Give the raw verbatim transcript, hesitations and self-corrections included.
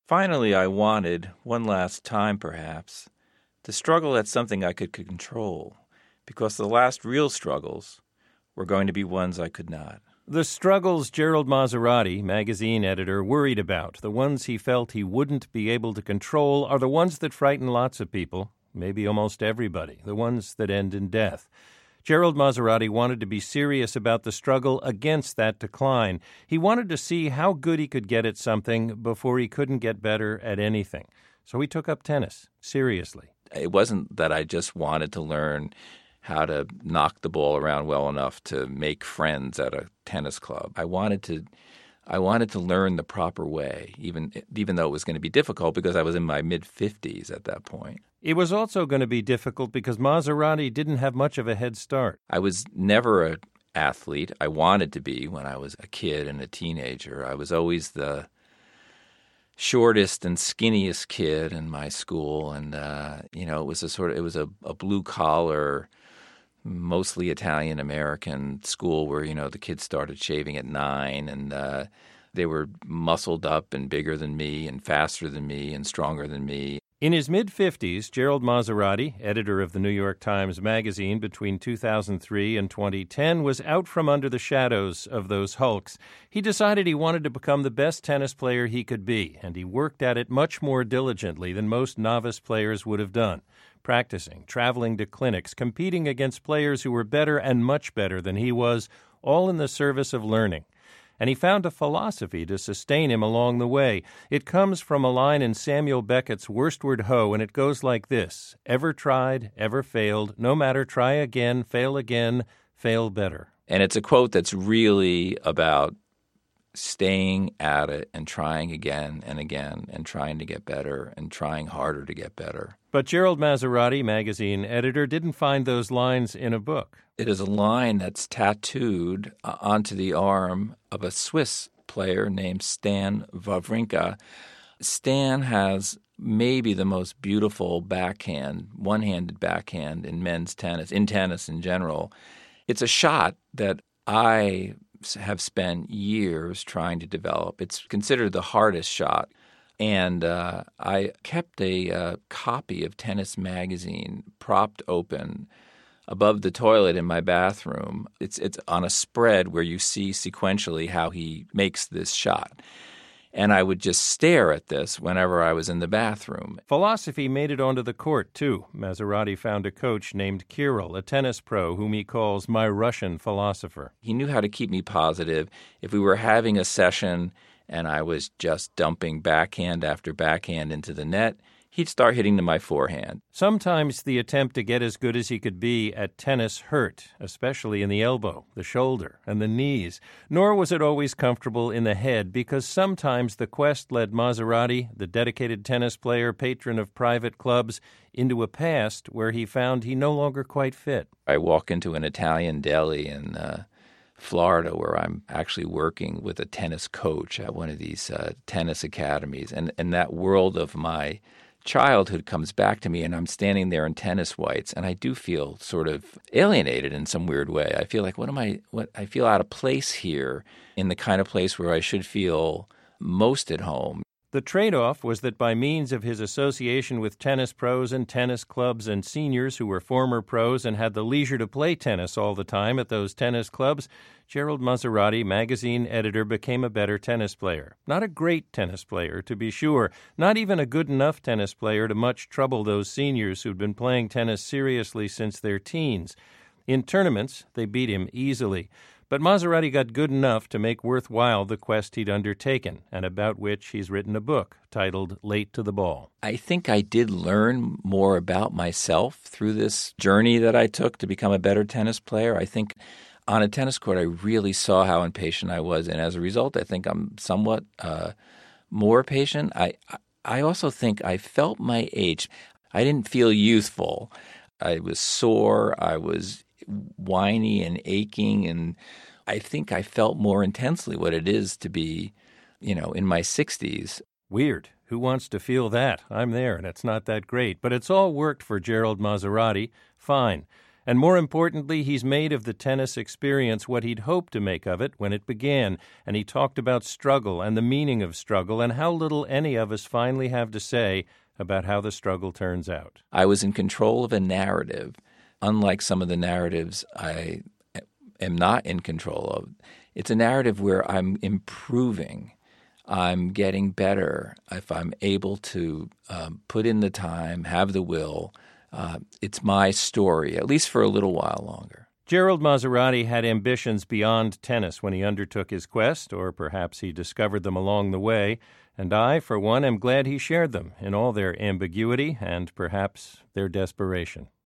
Finally, I wanted, one last time perhaps, to struggle at something I could control, because the last real struggles were going to be ones I could not. The struggles Gerald Maserati, magazine editor, worried about, the ones he felt he wouldn't be able to control, are the ones that frighten lots of people, maybe almost everybody, the ones that end in death. Gerald Maserati wanted to be serious about the struggle against that decline. He wanted to see how good he could get at something before he couldn't get better at anything. So he took up tennis, seriously. It wasn't that I just wanted to learn how to knock the ball around well enough to make friends at a tennis club. I wanted to I wanted to learn the proper way, even even though it was going to be difficult because I was in my mid-fifties at that point. It was also going to be difficult because Maserati didn't have much of a head start. I was never an athlete. I wanted to be when I was a kid and a teenager. I was always the shortest and skinniest kid in my school, and uh, you know, it was a sort of it was a, a blue collar, mostly Italian American school where, you know, the kids started shaving at nine, and uh, they were muscled up and bigger than me and faster than me and stronger than me. In his mid-fifties, Gerald Maserati, editor of the New York Times Magazine between two thousand three and twenty ten, was out from under the shadows of those hulks. He decided he wanted to become the best tennis player he could be, and he worked at it much more diligently than most novice players would have done. Practicing, traveling to clinics, competing against players who were better and much better than he was, all in the service of learning. And he found a philosophy to sustain him along the way. It comes from a line in Samuel Beckett's Worstward Ho, and it goes like this: ever tried, ever failed, no matter, try again, fail again, fail better. And it's a quote that's really about staying at it and trying again and again and trying to get better and trying harder to get better. But Gerald Maserati, magazine editor, didn't find those lines in a book. It is a line that's tattooed uh, onto the arm of a Swiss player named Stan Wawrinka. Stan has maybe the most beautiful backhand, one-handed backhand in men's tennis, in tennis in general. It's a shot that I have spent years trying to develop. It's considered the hardest shot. And uh, I kept a uh, copy of Tennis Magazine propped open above the toilet in my bathroom. It's it's on a spread where you see sequentially how he makes this shot. And I would just stare at this whenever I was in the bathroom. Philosophy made it onto the court, too. Maserati found a coach named Kirill, a tennis pro, whom he calls my Russian philosopher. He knew how to keep me positive. If we were having a session and I was just dumping backhand after backhand into the net, he'd start hitting to my forehand. Sometimes the attempt to get as good as he could be at tennis hurt, especially in the elbow, the shoulder, and the knees. Nor was it always comfortable in the head, because sometimes the quest led Maserati, the dedicated tennis player, patron of private clubs, into a past where he found he no longer quite fit. I walk into an Italian deli in uh, Florida where I'm actually working with a tennis coach at one of these uh, tennis academies, and, and that world of my childhood comes back to me, and I'm standing there in tennis whites, and I do feel sort of alienated in some weird way. I feel like, what am I, what, I feel out of place here in the kind of place where I should feel most at home. The trade-off was that by means of his association with tennis pros and tennis clubs and seniors who were former pros and had the leisure to play tennis all the time at those tennis clubs, Gerald Maserati, magazine editor, became a better tennis player. Not a great tennis player, to be sure, not even a good enough tennis player to much trouble those seniors who'd been playing tennis seriously since their teens. In tournaments, they beat him easily. But Maserati got good enough to make worthwhile the quest he'd undertaken, and about which he's written a book titled Late to the Ball. I think I did learn more about myself through this journey that I took to become a better tennis player. I think on a tennis court, I really saw how impatient I was, and as a result, I think I'm somewhat uh, more patient. I I also think I felt my age. I didn't feel youthful. I was sore. I was whiny and aching, and I think I felt more intensely what it is to be, you know, in my sixties. Weird. Who wants to feel that? I'm there, and it's not that great. But it's all worked for Gerald Maserati. Fine. And more importantly, he's made of the tennis experience what he'd hoped to make of it when it began. And he talked about struggle and the meaning of struggle and how little any of us finally have to say about how the struggle turns out. I was in control of a narrative, unlike some of the narratives I am not in control of. It's a narrative where I'm improving. I'm getting better if I'm able to um, put in the time, have the will. Uh, it's my story, at least for a little while longer. Gerald Maserati had ambitions beyond tennis when he undertook his quest, or perhaps he discovered them along the way, and I, for one, am glad he shared them in all their ambiguity and perhaps their desperation.